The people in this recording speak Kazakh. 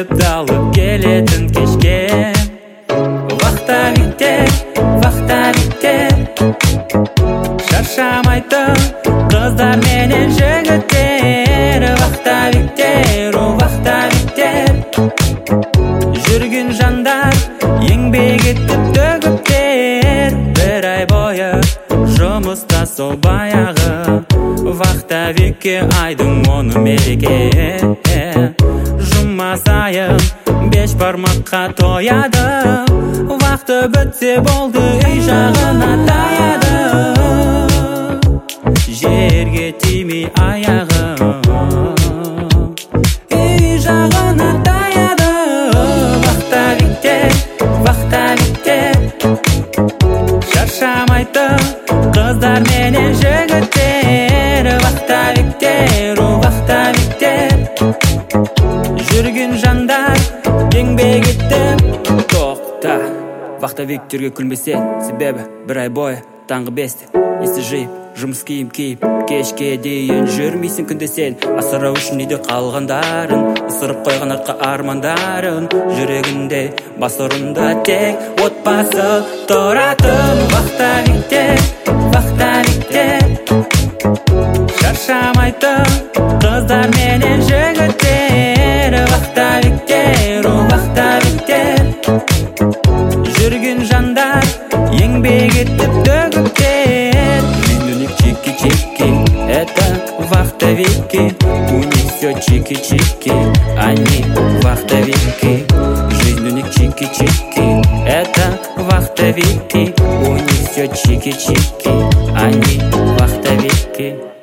күтіп алып келетін кешке. Вахтовиктер, вахтовиктер, шаршамайтын қыздар менен жігіттер. Вахтовиктер, вахтовиктер, жүрген жандар еңбек етіп төгіптер. Бір ай бойы жұмыста сол баяғы вахтовикке айдың оны мереке. Жұма сайын 5 бармаққа тояды, вақты бітсе болды үй жағына таяды. Жерге тимей аяғы, үй жағына таяды. Вахтовиктер, вахтовиктер, шаршамайтын қыздар менен жігіттер. Вахтовиктер, вахтовиктер, жүрген жандар еңбек етіп. Тоқта, вахтовиктерге күлмесе, себебі бір ай бойы таңғы 5-те есті жиып, жұмыс киім киіп, кешке дейін жүрмейсің күнде сен. Асырау үшін үйде қалғандарын, ысырып қойған артқа армандарын. Жүрегінде бас орында тек отбасы тұратын. Вахтовиктер, вахтовиктер, шаршамайтын қыздар менен жігіттер. Вахтовиктер, вахтовиктер, жүрген жандар еңбек етіп төгіптер. Жизнь у них чики-чики, это вахтовики. У них все чики-чики, они вахтовики. Жизнь у них чики-чики, это вахтовики. У них все чики-чики, они вахтовики.